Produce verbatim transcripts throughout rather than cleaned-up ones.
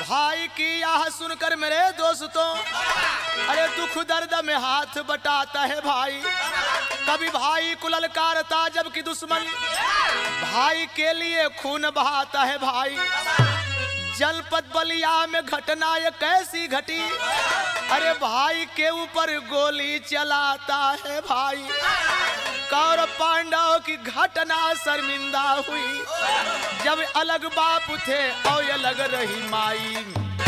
भाई की यह सुनकर मेरे दोस्तों, अरे दुख दर्द में हाथ बटाता है भाई। कभी भाई को ललकारता जबकि दुश्मन भाई के लिए खून बहाता है भाई। जनपद बलिया में घटना ये कैसी घटी, अरे भाई के ऊपर गोली चलाता है भाई। कौरव पांडव की घटना शर्मिंदा हुई, जब अलग बाप थे और अलग रही माई।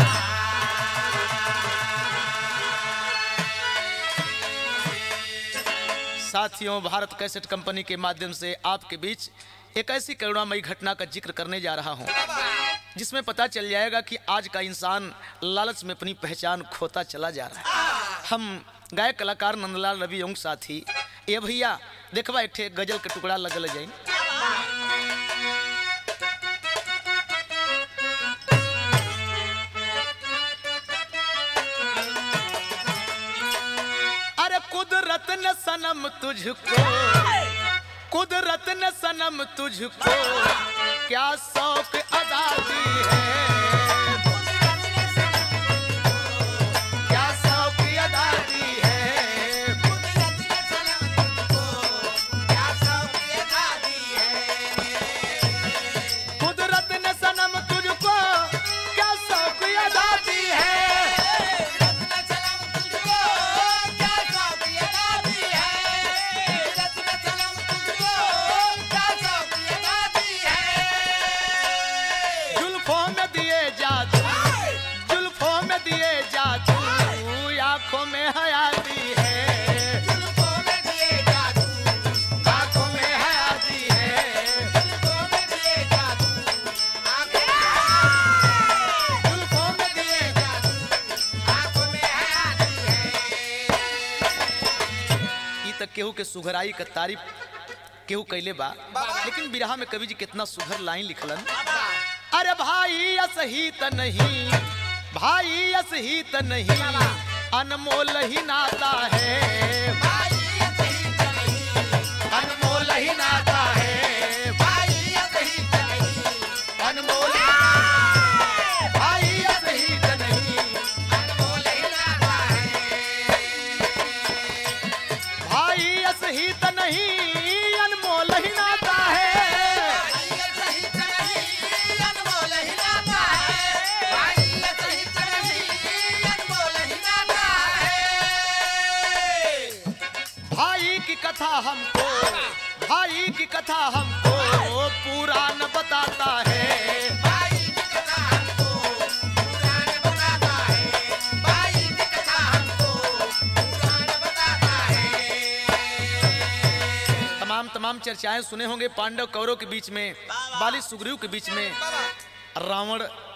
साथियों, भारत कैसेट कंपनी के माध्यम से आपके बीच एक ऐसी करुणामयी घटना का जिक्र करने जा रहा हूं, जिसमें पता चल जाएगा कि आज का इंसान लालच में अपनी पहचान खोता चला जा रहा है। हम गायक कलाकार नंदलाल रवि योंग साथी, ये भैया देखवा एक ठे गजल के टुकड़ा लगल जाए। अरे कुदरत ने सनम तुझको, कुदरत ने सनम तुझको क्या शौक अदा दी है, क्या शौक अदा दी है। कुदरत ने सनम तुझको क्या शौक अदा दी है। जुल्फों में दिए जादू, जुल्फों में दिए जादू आंखों में हयाती है, जुल्फों में दिए जादू आंखों में हयाती है, जुल्फों में दिए जादू जुल्फों में दिए जादू आंखों में हयाती है। ई तक केहू के सुघराई का तारीफ केहू कैले बा, लेकिन बिरहा में कवि जी कितना सुघर लाइन लिखलन। अरे भाई असही त नहीं, भाई असही त नहीं, अनमोल ही नाता है, भाई असही त नहीं, अनमोल ही नाता है, भाई असही त नहीं, अनमोल भाई असही त नहीं, अनमोल ही नाता है, भाई असही त नहीं, अनमोल ही नाता है। भाई की कथा हमको, भाई की कथा हमको पुराण बताता है, भाई की कथा हमको पुराण बताता है, भाई की कथा हमको पुराण बताता है। तमाम तमाम चर्चाएं सुने होंगे पांडव कौरव के बीच में, बाली सुग्रीव के बीच में, रावण